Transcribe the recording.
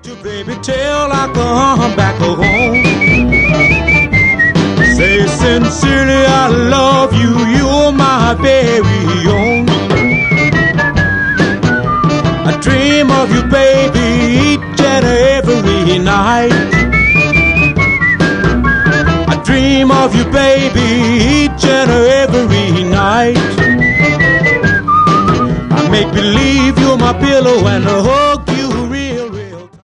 you, baby, till I come back home. Say sincerely I love you, you're my very own. I dream of you, baby, each and every night. I dream of you, baby, each and every night. I make believe you're my pillow and the whole